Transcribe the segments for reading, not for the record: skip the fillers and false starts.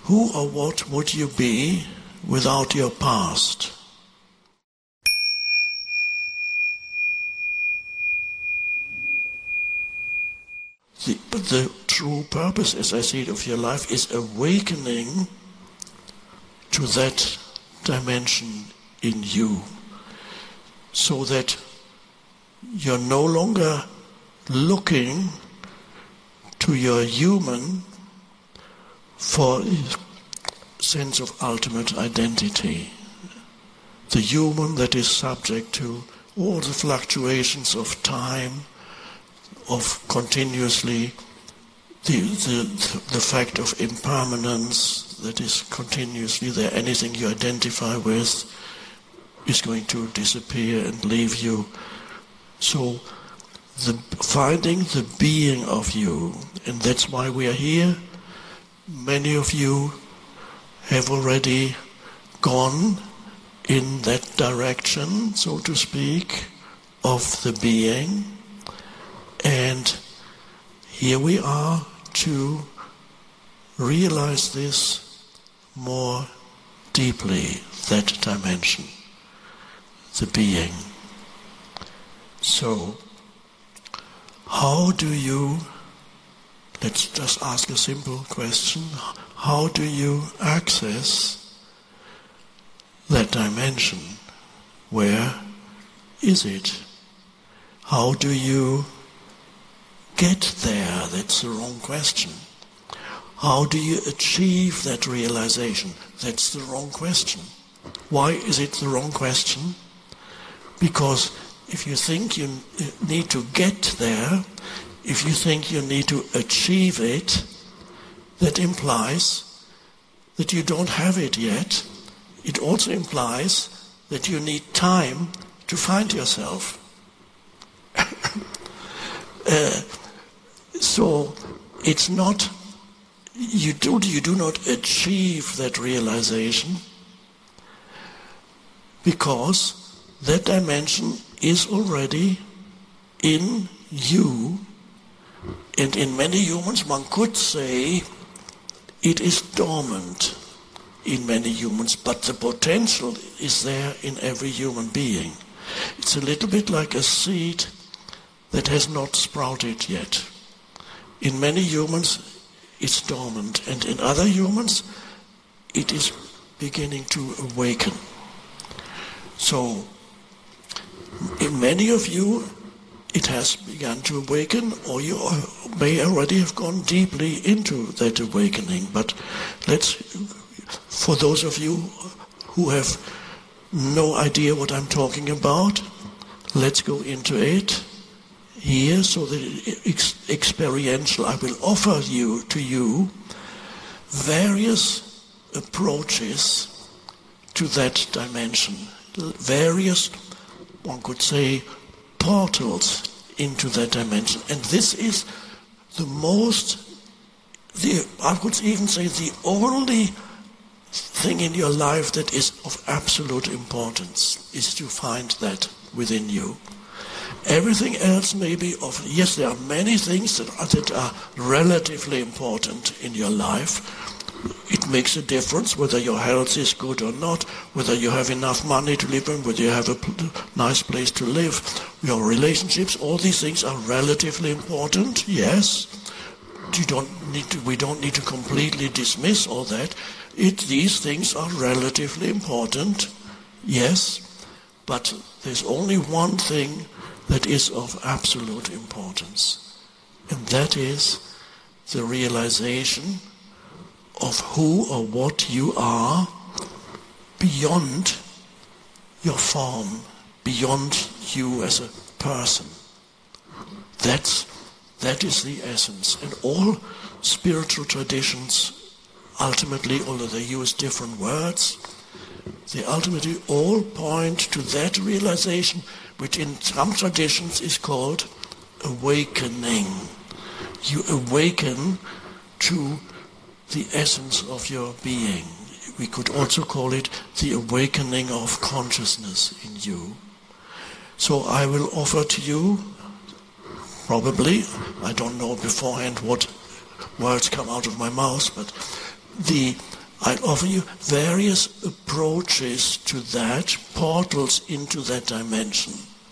Who or what would you be without your past? But the true purpose, as I see it, of your life is awakening to that dimension in you, so that you're no longer looking to your human for a sense of ultimate identity. The human that is subject to all the fluctuations of time, of continuously the fact of impermanence that is continuously there. Anything you identify with is going to disappear and leave you. So finding the being of you, and that's why we are here. Many of you have already gone in that direction, so to speak, of the being. And here we are to realize this more deeply, that dimension, the being. So, how do you, let's just ask a simple question, how do you access that dimension? Where is it? How do you get there? That's the wrong question. How do you achieve that realization? That's the wrong question. Why is it the wrong question? Because if you think you need to get there, if you think you need to achieve it, that implies that you don't have it yet. It also implies that you need time to find yourself. So it's not, you do not achieve that realization, because that dimension is already in you, and in many humans one could say it is dormant in many humans, but the potential is there in every human being. It's a little bit like a seed that has not sprouted yet. In many humans it's dormant, and in other humans it is beginning to awaken. So in many of you it has begun to awaken, or you may already have gone deeply into that awakening. But for those of you who have no idea what I'm talking about, let's go into it here, so that experiential, I will offer to you various approaches to that dimension, various, one could say, portals into that dimension. And this is I could even say the only thing in your life that is of absolute importance, is to find that within you. Everything else may be yes, there are many things that are relatively important in your life. It makes a difference whether your health is good or not, whether you have enough money to live in, whether you have a nice place to live, your relationships, all these things are relatively important, yes. We don't need to completely dismiss all that. These things are relatively important, yes, but there's only one thing that is of absolute importance, and that is the realization of who or what you are beyond your form, beyond you as a person. That is the essence. And all spiritual traditions, ultimately, although they use different words, they ultimately all point to that realization, which in some traditions is called awakening. You awaken to the essence of your being. We could also call it the awakening of consciousness in you. So I will offer to you, probably, I don't know beforehand what words come out of my mouth, but the I'll offer you various approaches to that, portals into that dimension.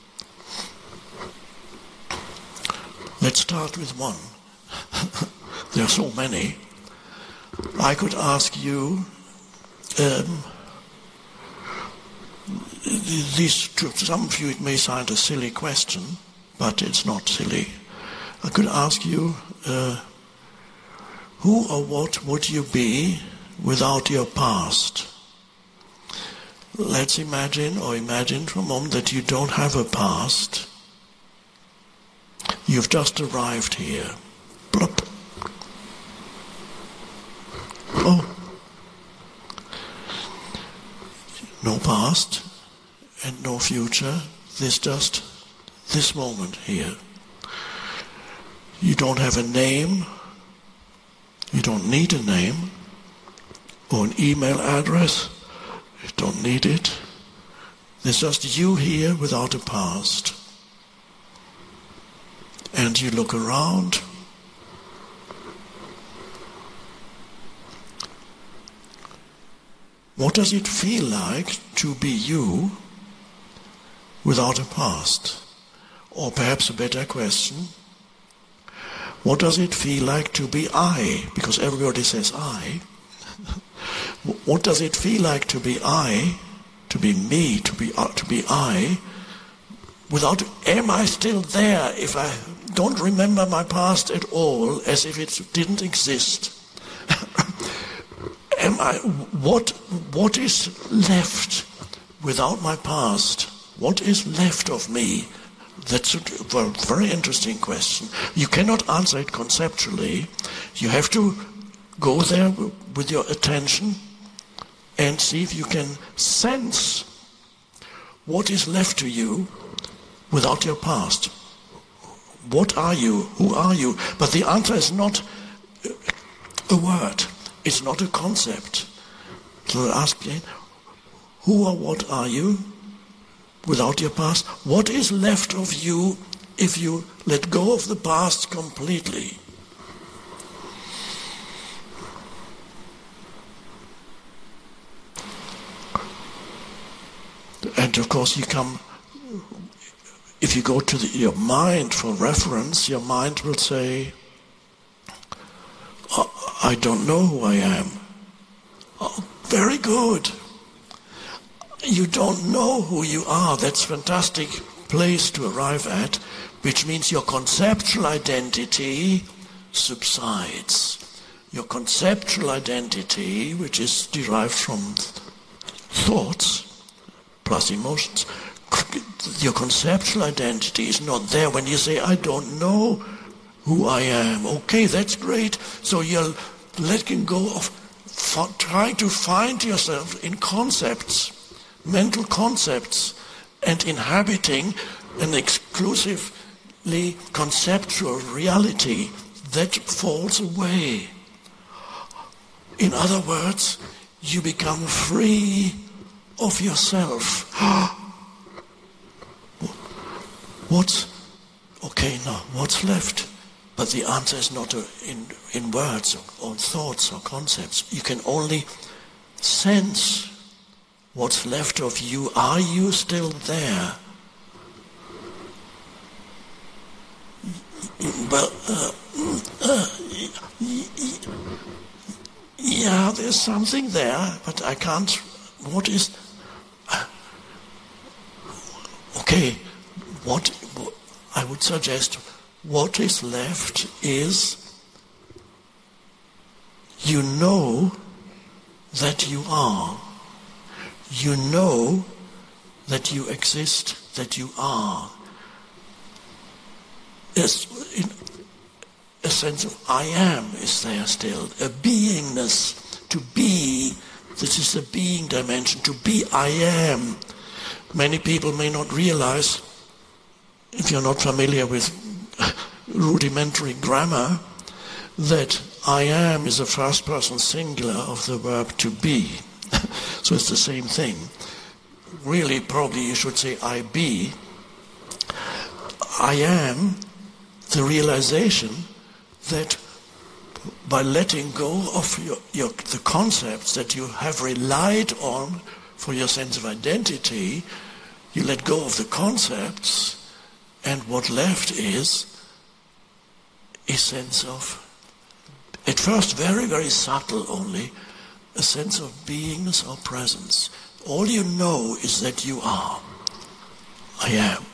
Let's start with one. There are so many. I could ask you, to some of you it may sound a silly question, but it's not silly. I could ask you, who or what would you be without your past? Let's imagine for a moment that you don't have a past. You've just arrived here. Plop. Oh. No past and no future. There's just this moment here. You don't have a name. You don't need a name or an email address. You don't need it. There's just you here without a past. And you look around. What does it feel like to be you without a past? Or perhaps a better question, what does it feel like to be I? Because everybody says I. What does it feel like to be I, to be me, to be I, without, am I still there if I don't remember my past at all, as if it didn't exist? What is left without my past? What is left of me? That's a very interesting question. You cannot answer it conceptually. You have to go there with your attention and see if you can sense what is left to you without your past. What are you? Who are you? But the answer is not a word. It's not a concept. So ask again, who or what are you without your past? What is left of you if you let go of the past completely? And of course if you go to your mind for reference, your mind will say, I don't know who I am. Oh, very good. You don't know who you are. That's a fantastic place to arrive at, which means your conceptual identity subsides. Your conceptual identity, which is derived from thoughts plus emotions, your conceptual identity is not there. When you say, I don't know who I am, okay, that's great. So you're letting go of trying to find yourself in concepts, mental concepts, and inhabiting an exclusively conceptual reality that falls away. In other words, you become free of yourself. What's left? But the answer is not in words or thoughts or concepts. You can only sense what's left of you. Are you still there? Well, yeah, there's something there, but I can't. What is? Okay, what I would suggest. What is left is you know that you are. You know that you exist, that you are. There's a sense of I am is there still. A beingness, to be. This is the being dimension. To be I am. Many people may not realize, if you're not familiar with rudimentary grammar, that I am is a first person singular of the verb to be. So it's the same thing. Really, probably you should say I be. I am the realization that by letting go of the concepts that you have relied on for your sense of identity, you let go of the concepts, and what left is a sense of, at first very, very subtle only, a sense of beingness or presence. All you know is that you are. I am.